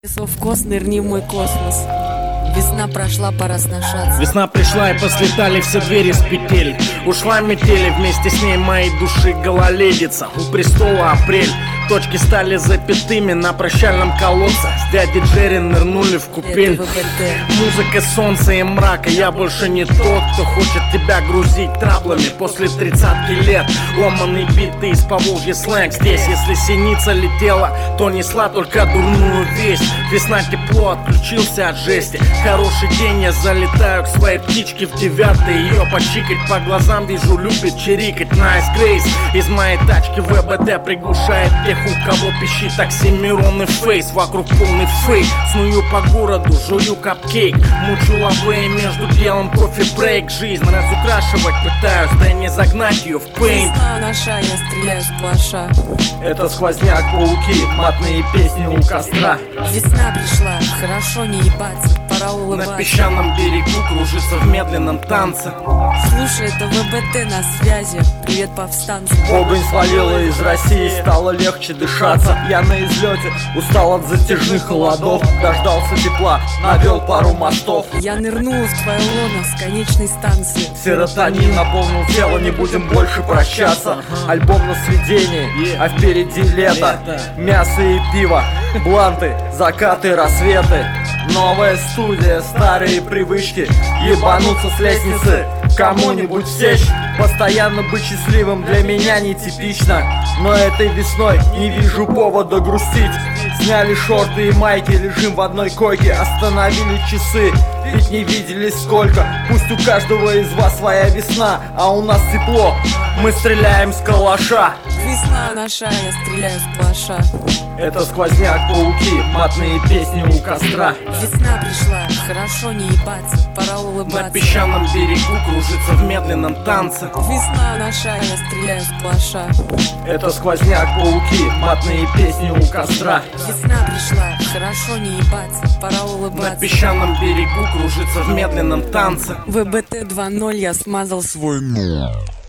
Совкос, нырни в мой космос. Весна прошла, пора сношаться. Весна пришла и послетали все двери с петель. Ушла метели, вместе с ней моей души гололедица. У престола апрель, точки стали запятыми на прощальном колодце. С дядей Джерри нырнули в купель. Музыка солнца и мрака. Я больше не тот, кто хочет тебя грузить траблами после 30 лет. Ломаный биты из Поволжья сленг. Здесь, если синица летела, то несла только дурную весть. Весна тепло, отключился от жести. Хороший день, я залетаю к своей птичке в 9-й. Ее почикать по глазам вижу, любит чирикать. Nice Grace из моей тачки ВБД приглушает тех, у кого пищит оксимирон фейс. Вокруг полный фейк, сную по городу, жую капкейк. Мучу лавы между делом кофе-брейк. Жизнь разукрашивать пытаюсь, да не загнать ее в пейн. Весна наша, я стреляю с плаша. Это сквозняк, пауки, матные песни у костра. Весна пришла, хорошо не ебаться, пора улыбаться. На песчаном берегу кружится в медленном танце. Слушай, это ВБТ на связи. Привет, повстанцы. Огонь свалила из России, стало легче дышаться. Я на излете, устал от затяжных холодов. Дождался тепла, навел пару мостов. Я нырнула в твое лоно с конечной станции. Серотонин наполнил тело, не будем больше прощаться. Альбом на сведении, а впереди лето. Мясо и пиво, бланты, закаты, рассветы. Новая студия, старые привычки. Ебануться с лестницы, кому-нибудь сечь. Постоянно быть счастливым для меня нетипично. Но этой весной не вижу повода грустить. Сняли шорты и майки, лежим в одной койке. Остановили часы, ведь не видели сколько. Пусть у каждого из вас своя весна, а у нас тепло, мы стреляем с калаша. Весна наша, я стреляю с плаша. Это сквозняк, пауки, матные песни у костра. Весна пришла, хорошо не ебаться, пора На улыбаться. песчаном берегу кружится в медленном танце. Весна наша, я стреляю с плаша. Это сквозняк, пауки, матные песни у костра. Весна пришла, хорошо не ебаться, пора На улыбаться. песчаном берегу кружится в медленном танце. ВБТ 2.0, я смазал свой.